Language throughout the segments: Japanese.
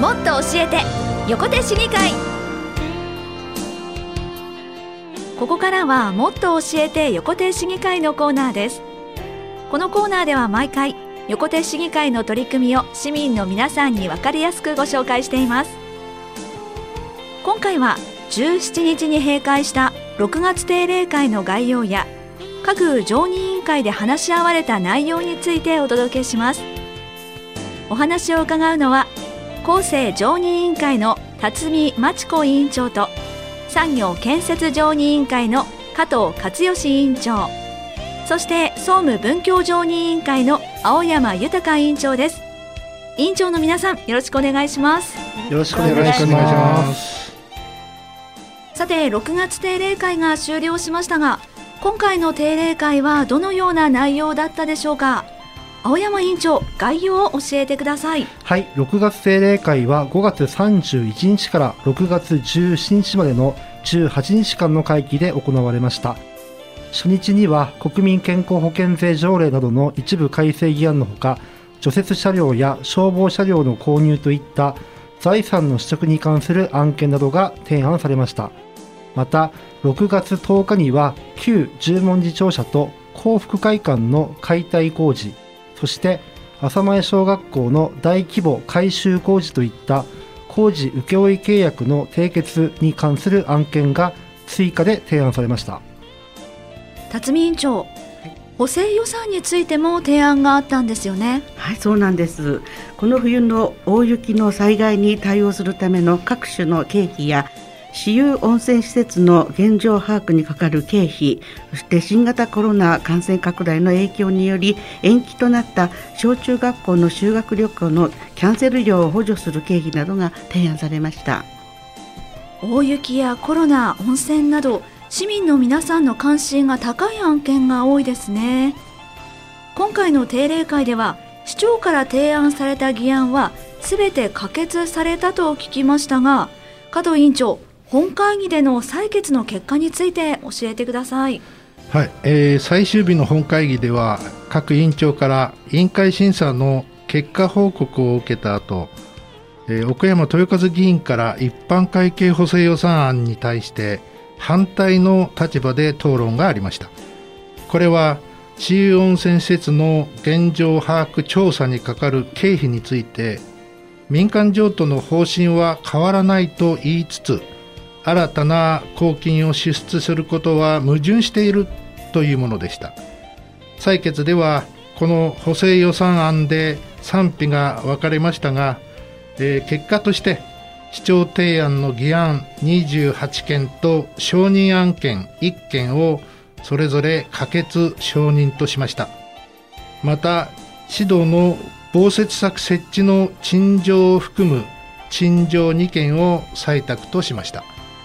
もっと教えて横手市議会。ここからはもっと教えて横手市議会のコーナーです。このコーナーでは毎回横手市議会の取り組みを市民の皆さんに分かりやすくご紹介しています。今回は17日に閉会した6月定例会の概要や各常任委員会で話し合われた内容についてお届けします。お話を伺うのは厚生常任委員会の辰巳真知子委員長と産業建設常任委員会の加藤克義委員長、そして総務文教常任委員会の青山豊委員長です。委員長の皆さん、よろしくお願いします。 よろしくお願いします。 さて、6月定例会が終了しましたが、今回の定例会はどのような内容だったでしょうか。青山委員長、概要を教えてください。 はい、6月定例会は5月31日から6月17日までの18日間の会期で行われました。初日には国民健康保険税条例などの一部改正議案のほか、除雪車両や消防車両の購入といった財産の取得に関する案件などが提案されました。また6月10日には旧十文字庁舎と幸福会館の解体工事、そして浅前小学校の大規模改修工事といった工事請負契約の締結に関する案件が追加で提案されました。 辰巳委員長、補正予算についても提案があったんですよね。 はい、そうなんです。この冬の大雪の災害に対応するための各種の経費や私有温泉施設の現状把握にかかる経費、そして新型コロナ感染拡大の影響により延期となった小中学校の修学旅行のキャンセル料を補助する経費などが提案されました。 大雪やコロナ、温泉など市民の皆さんの関心が高い案件が多いですね。今回の定例会では市長から提案された議案はすべて可決されたと聞きましたが、加藤委員長、本会議での採決の結果について教えてください。 はい、最終日の本会議では各委員長から委員会審査の結果報告を受けた後、奥山豊和議員から一般会計補正予算案に対して反対の立場で討論がありました。これは私有温泉施設の現状把握調査にかかる経費について民間譲渡の方針は変わらないと言いつつ、新たな公金を支出することは矛盾しているというものでした。採決ではこの補正予算案で賛否が分かれましたが、結果として市長提案の議案28件と承認案件1件をそれぞれ可決承認としました。また市道の防雪柵設置の陳情を含む陳情2件を採択としました。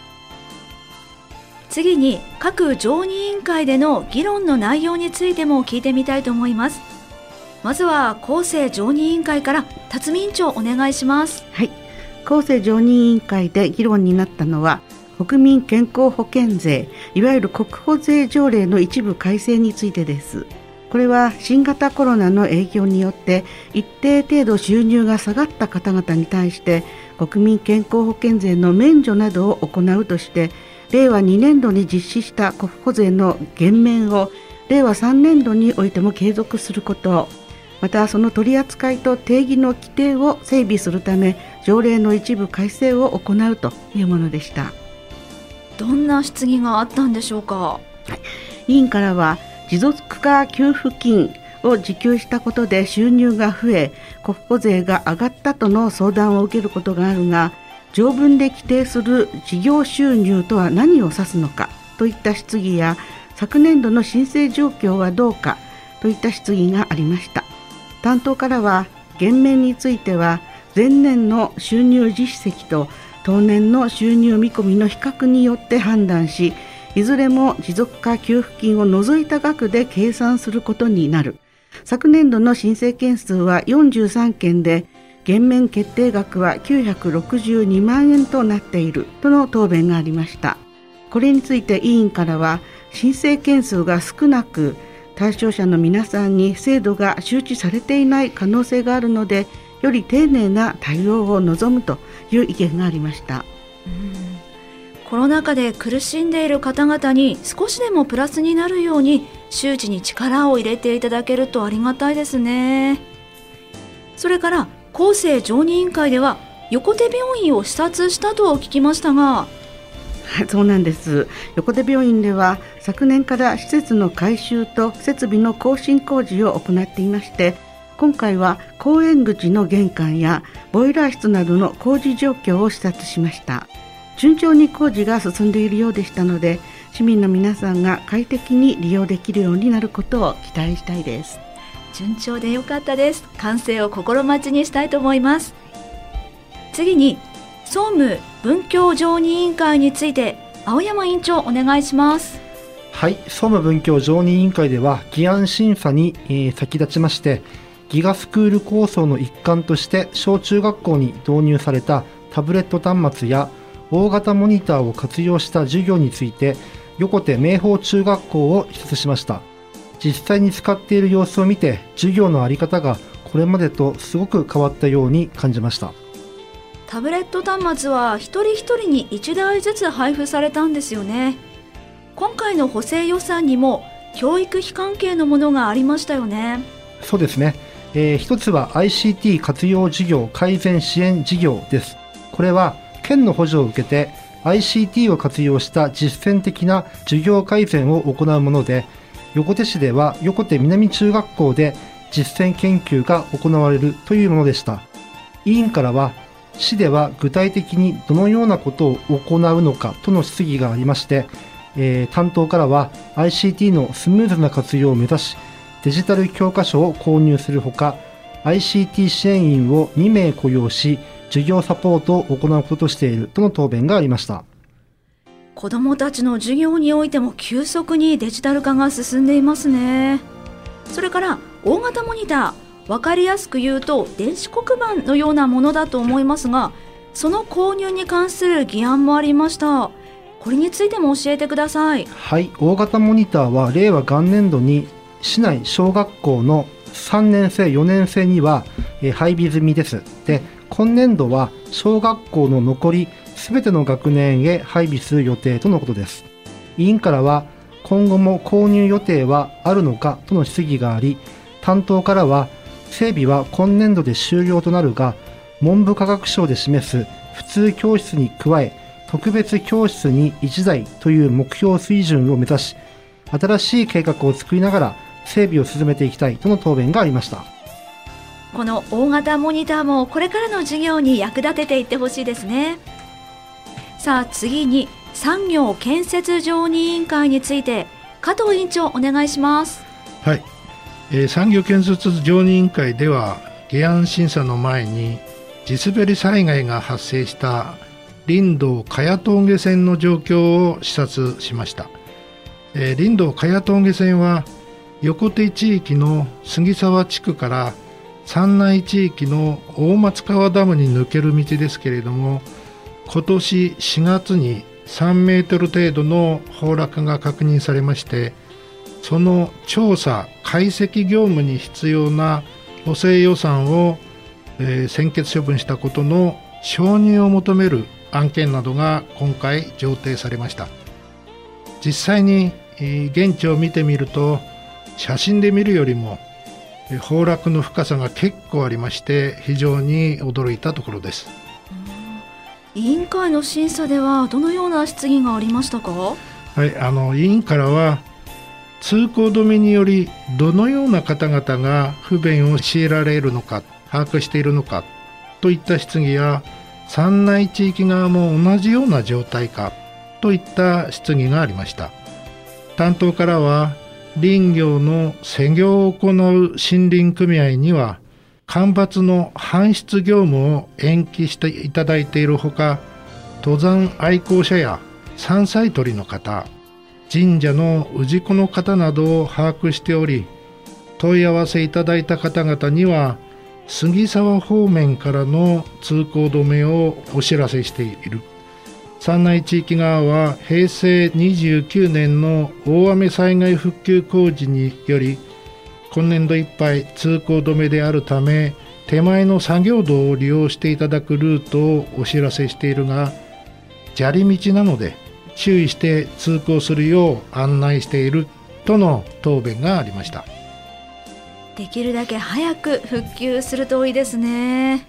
次に各常任委員会での議論の内容についても聞いてみたいと思います。まずは厚生常任委員会から辰巳委員長、お願いします。 はい、厚生常任委員会で議論になったのは国民健康保険税、いわゆる国保税条例の一部改正についてです。これは新型コロナの影響によって一定程度収入が下がった方々に対して国民健康保険税の免除などを行うとして、令和2年度に実施した国保税の減免を令和3年度においても継続すること、またその取り扱いと定義の規定を整備するため条例の一部改正を行うというものでした。 どんな質疑があったんでしょうか。 委員からは持続化給付金を受給したことで収入が増え国保税が上がったとの相談を受けることがあるが、条文で規定する事業収入とは何を指すのかといった質疑や、昨年度の申請状況はどうかといった質疑がありました。担当からは減免については前年の収入実績と当年の収入見込みの比較によって判断し、いずれも持続化給付金を除いた額で計算することになる。昨年度の申請件数は43件で減免決定額は962万円となっているとの答弁がありました。これについて委員からは、申請件数が少なく対象者の皆さんに制度が周知されていない可能性があるので、 より丁寧な対応を望むという意見がありました。 コロナ禍で苦しんでいる方々に少しでもプラスになるように周知に力を入れていただけるとありがたいですね。それから厚生常任委員会では横手病院を視察したと聞きましたが。 そうなんです。横手病院では昨年から施設の改修と設備の更新工事を行っていまして、今回は公園口の玄関やボイラー室などの工事状況を視察しました。順調に工事が進んでいるようでしたので、市民の皆さんが快適に利用できるようになることを期待したいです。 順調でよかったです。完成を心待ちにしたいと思います。次に総務文教常任委員会について青山委員長お願いします。 はい、総務文教常任委員会では議案審査に、先立ちましてギガスクール構想の一環として小中学校に導入されたタブレット端末や大型モニターを活用した授業について横手明豊中学校を視察しました。実際に使っている様子を見て授業のあり方がこれまでとすごく変わったように感じました。 タブレット端末は一人一人に1台ずつ配布されたんですよね。今回の補正予算にも教育費関係のものがありましたよね。 そうですね、一つは ICT 活用事業改善支援事業です。これは県の補助を受けて ICT を活用した実践的な授業改善を行うもので、横手市では横手南中学校で実践研究が行われるというものでした。委員からは市では具体的にどのようなことを行うのかとの質疑がありまして、担当からは ICT のスムーズな活用を目指しデジタル教科書を購入するほか ICT 支援員を2名雇用し授業サポートを行うこととしているとの答弁がありました。 子どもたちの授業においても急速にデジタル化が進んでいますね。それから大型モニター、分かりやすく言うと電子黒板のようなものだと思いますが、その購入に関する議案もありました。これについても教えてください。 はい、大型モニターは令和元年度に市内小学校の3年生4年生には、配備済みです。で、今年度は小学校の残りすべての学年へ配備する予定とのことです。委員からは今後も購入予定はあるのかとの質疑があり、担当からは整備は今年度で終了となるが、文部科学省で示す普通教室に加え特別教室に1台という目標水準を目指し、新しい計画を作りながら整備を進めていきたいとの答弁がありました。 この大型モニターもこれからの授業に役立てていってほしいですね。さあ次に産業建設常任委員会について加藤委員長お願いします。 はい、産業建設常任委員会では議案審査の前に地滑り災害が発生した林道茅峠線の状況を視察しました。林道茅峠線は横手地域の杉沢地区から山内地域の大松川ダムに抜ける道ですけれども、今年4月に3メートル程度の崩落が確認されまして、その調査解析業務に必要な補正予算を、専決処分したことの承認を求める案件などが今回上呈されました。実際に現地を見てみると、写真で見るよりも崩落の深さが結構ありまして、非常に驚いたところです。 委員会の審査ではどのような質疑がありましたか？ はい、委員からは通行止めによりどのような方々が不便を強いられるのか把握しているのかといった質疑や、山内地域側も同じような状態かといった質疑がありました。担当からは林業の施業を行う森林組合には間伐の搬出業務を延期していただいているほか、登山愛好者や山菜採りの方、神社の氏子の方などを把握しており、問い合わせいただいた方々には杉沢方面からの通行止めをお知らせしている。山内地域側は平成29年の大雨災害復旧工事により今年度いっぱい通行止めであるため、 手前の作業道を利用していただくルートをお知らせしているが、砂利道なので注意して通行するよう案内しているとの答弁がありました。 できるだけ早く復旧するといいですね。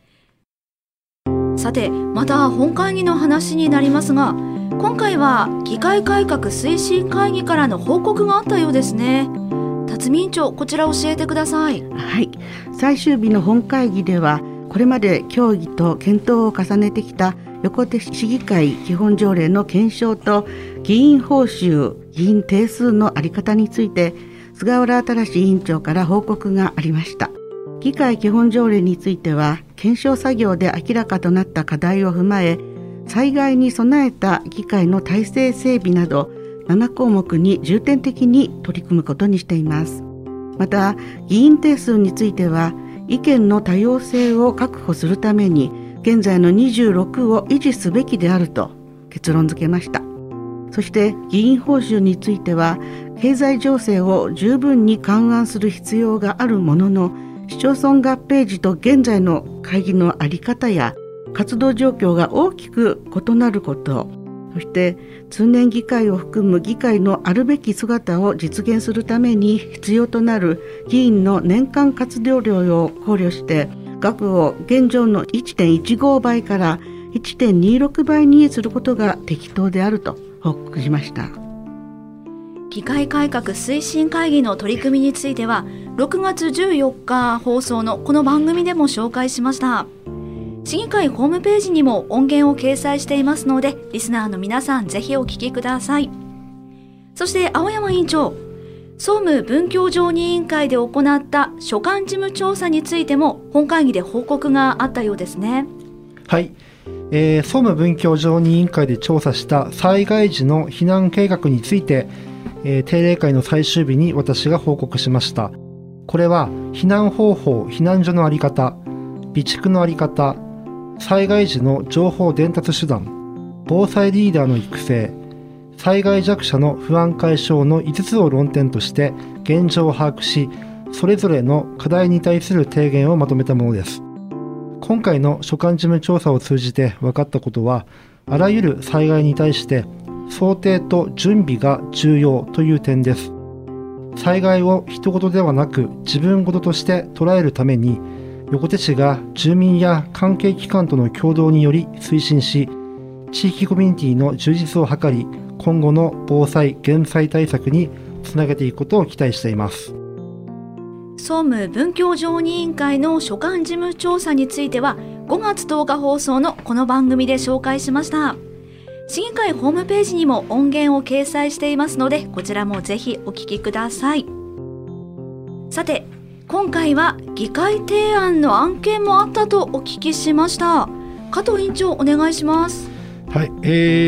さて、また本会議の話になりますが、今回は議会改革推進会議からの報告があったようですね。辰巳委員長、こちら教えてください。 はい、最終日の本会議では、これまで協議と検討を重ねてきた横手市議会基本条例の検証と議員報酬、議員定数の在り方について菅原新委員長から報告がありました。議会基本条例については、検証作業で明らかとなった課題を踏まえ、災害に備えた議会の体制整備など7項目に重点的に取り組むことにしています。また、議員定数については、意見の多様性を確保するために現在の26を維持すべきであると結論付けました。そして議員報酬については、経済情勢を十分に勘案する必要があるものの、市町村合併時と現在の会議の在り方や活動状況が大きく異なること、そして通年議会を含む議会のあるべき姿を実現するために必要となる議員の年間活動量を考慮して、額を現状の 1.15 倍から 1.26 倍にすることが適当であると報告しました。 議会改革推進会議の取り組みについては、6月14日放送のこの番組でも紹介しました。市議会ホームページにも音源を掲載していますので、リスナーの皆さんぜひお聞きください。そして青山委員長、総務文教常任委員会で行った所管事務調査についても本会議で報告があったようですね。 はい、総務文教常任委員会で調査した災害時の避難計画について、定例会の最終日に私が報告しました。これは避難方法、避難所の在り方、備蓄の在り方、災害時の情報伝達手段、防災リーダーの育成、災害弱者の不安解消の5つを論点として現状を把握し、それぞれの課題に対する提言をまとめたものです。今回の所管事務調査を通じて分かったことは、あらゆる災害に対して想定と準備が重要という点です。災害を人事ではなく自分事として捉えるために、横手市が住民や関係機関との協働により推進し、地域コミュニティの充実を図り、今後の防災・減災対策につなげていくことを期待しています。 総務文教常任委員会の所管事務調査については、5月10日放送のこの番組で紹介しました。市議会ホームページにも音源を掲載していますので、こちらもぜひお聞きください。さて、今回は議会提案の案件もあったとお聞きしました。加藤委員長、お願いします。 はい、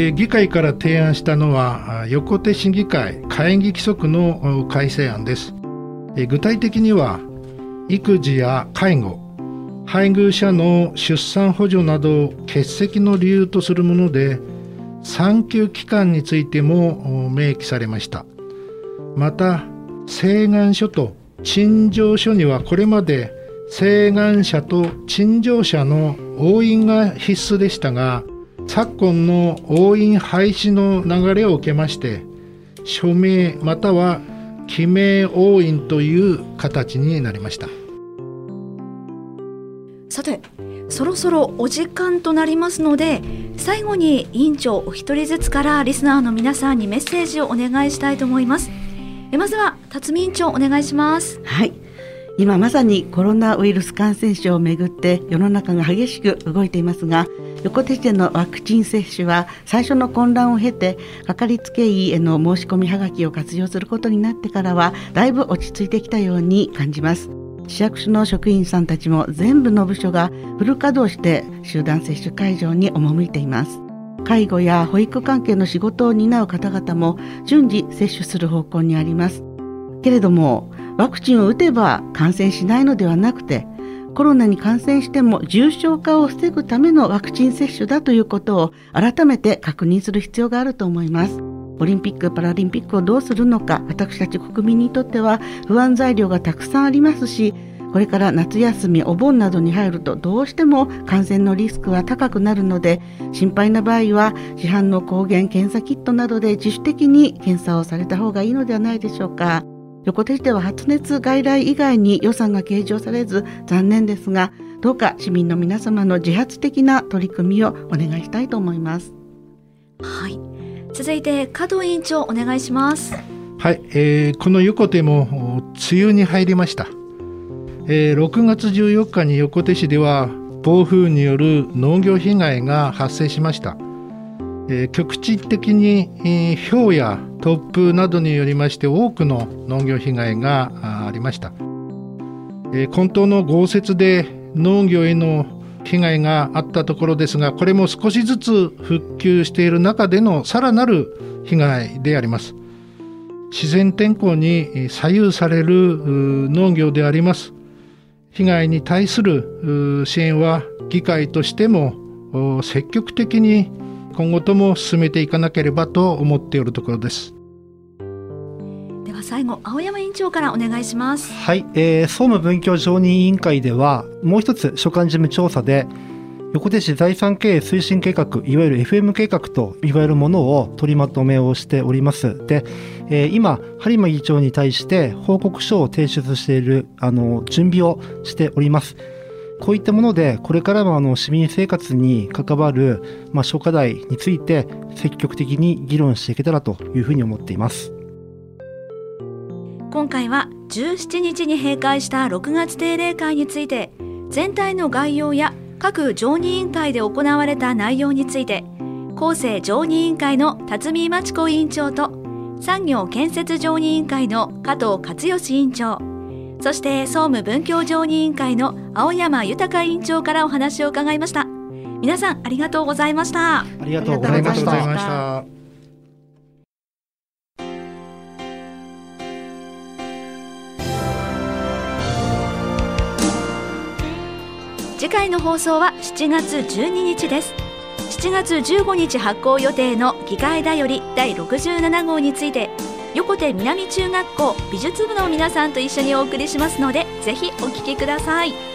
議会から提案したのは横手市議会会議規則の改正案です。具体的には、育児や介護、配偶者の出産補助などを欠席の理由とするもので、産休期間についても明記されました。また、請願書と陳情書にはこれまで請願者と陳情者の押印が必須でしたが、昨今の押印廃止の流れを受けまして、署名または記名押印という形になりました。 さて、そろそろお時間となりますので、最後に委員長お一人ずつからリスナーの皆さんにメッセージをお願いしたいと思います。まずは辰巳委員長、お願いします。 はい、今まさにコロナウイルス感染症をめぐって世の中が激しく動いていますが、横手市でのワクチン接種は最初の混乱を経て、かかりつけ医への申し込みはがきを活用することになってからはだいぶ落ち着いてきたように感じます。市役所の職員さんたちも全部の部署がフル稼働して集団接種会場に赴いています。介護や保育関係の仕事を担う方々も順次接種する方向にあります。けれども、ワクチンを打てば感染しないのではなくて、コロナに感染しても重症化を防ぐためのワクチン接種だということを改めて確認する必要があると思います。オリンピック・パラリンピックをどうするのか、私たち国民にとっては不安材料がたくさんありますし、 これから夏休み、お盆などに入るとどうしても感染のリスクは高くなるので、心配な場合は市販の抗原検査キットなどで自主的に検査をされた方がいいのではないでしょうか。横手市では発熱外来以外に予算が計上されず残念ですが、どうか市民の皆様の自発的な取り組みをお願いしたいと思います。 はい、続いて加藤委員長お願いします。 はい、この横手も梅雨に入りました。6月14日に横手市では暴風による農業被害が発生しました。局地的に、雹や突風などによりまして多くの農業被害がありました。混沌の豪雪で農業への被害があったところですが、これも少しずつ復旧している中でのさらなる被害であります。自然天候に左右される農業であります。被害に対する支援は議会としても積極的に今後とも進めていかなければと思っているところです。 では最後、青山委員長からお願いします。 はい、総務文教常任委員会ではもう一つ所管事務調査で横手市財産経営推進計画、いわゆる FM 計画といわれるものを取りまとめをしております。で、今播磨議長に対して報告書を提出している準備をしております。こういったものでこれからも市民生活に関わる、諸課題について積極的に議論していけたらというふうに思っています。 今回は17日に閉会した6月定例会について、全体の概要や各常任委員会で行われた内容について、厚生常任委員会の辰巳真知子委員長と産業建設常任委員会の加藤克義委員長、そして総務文教常任委員会の青山豊委員長からお話を伺いました。皆さんありがとうございました。 ありがとうございました。 次回の放送は7月12日です。7月15日発行予定の議会だより第67号について、横手南中学校美術部の皆さんと一緒にお送りしますので、ぜひお聞きください。